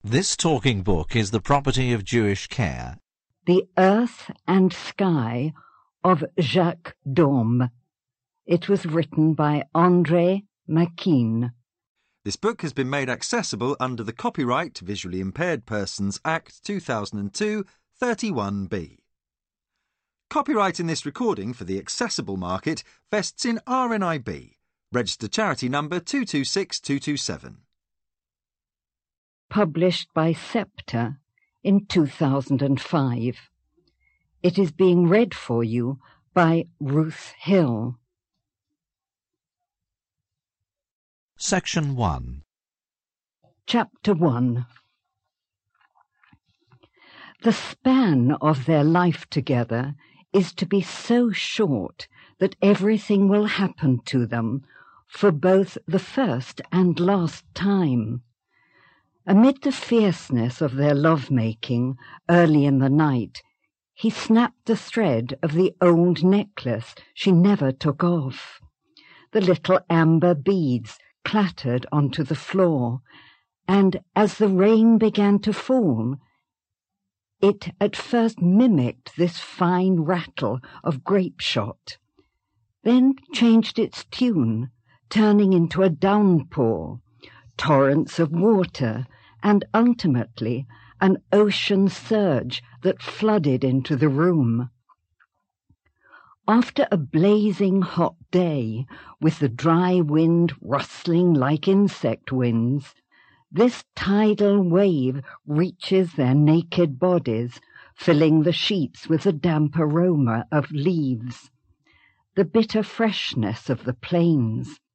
This talking book is the property of Jewish Care. The Earth and Sky of Jacques Daume. It was written by André Maquin. This book has been made accessible under the Copyright to Visually Impaired Persons Act 2002 31B. Copyright in this recording for the accessible market vests in RNIB, registered charity number 226227. Published by Scepter in 2005. It is being read for you by Ruth Hill. Section 1. Chapter 1. The span of their life together is to be so short that everything will happen to them for both the first and last time. Amid the fierceness of their love-making early in the night, he snapped the thread of the old necklace she never took off. The little amber beads clattered onto the floor, and as the rain began to fall, it at first mimicked this fine rattle of grape shot, then changed its tune, turning into a downpour, torrents of water, and ultimately an ocean surge that flooded into the room. After a blazing hot day, with the dry wind rustling like insect wings, this tidal wave reaches their naked bodies, filling the sheets with the damp aroma of leaves, the bitter freshness of the plains.